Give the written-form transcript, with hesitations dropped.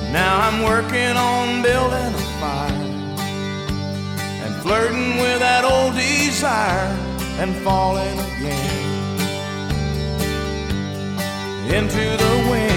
Now I'm working on building a fire and flirting with that old desire and falling again into the wind.